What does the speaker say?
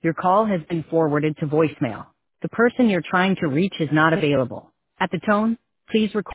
Your call has been forwarded to voicemail. The person you're trying to reach is not available. At the tone, please record.